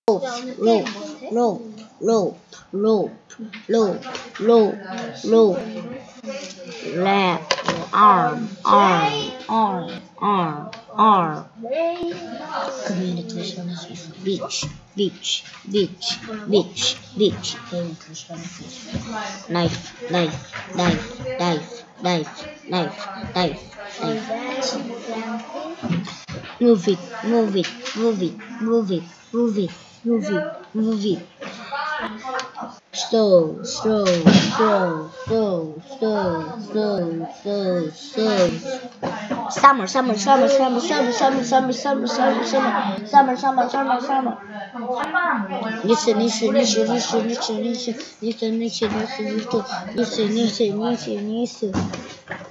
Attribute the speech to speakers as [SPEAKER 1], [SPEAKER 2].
[SPEAKER 1] rope, rope, rope, rope, rope, rope, rope, leg, arm, communication, beach, beach, beach, beach, beach, knife, knife, knife, knife, knife, knife, knife, knife. Move it, move it, move it, move it, move it, move it, move it. Slow, slow, slow, slow, slow, slow, slow, slow. Summer, summer, summer, summer, summer, summer, summer, summer, summer, summer, summer, summer, summer. Listen, listen, listen, listen, listen, listen, listen, listen, listen, listen, listen, listen, listen, listen.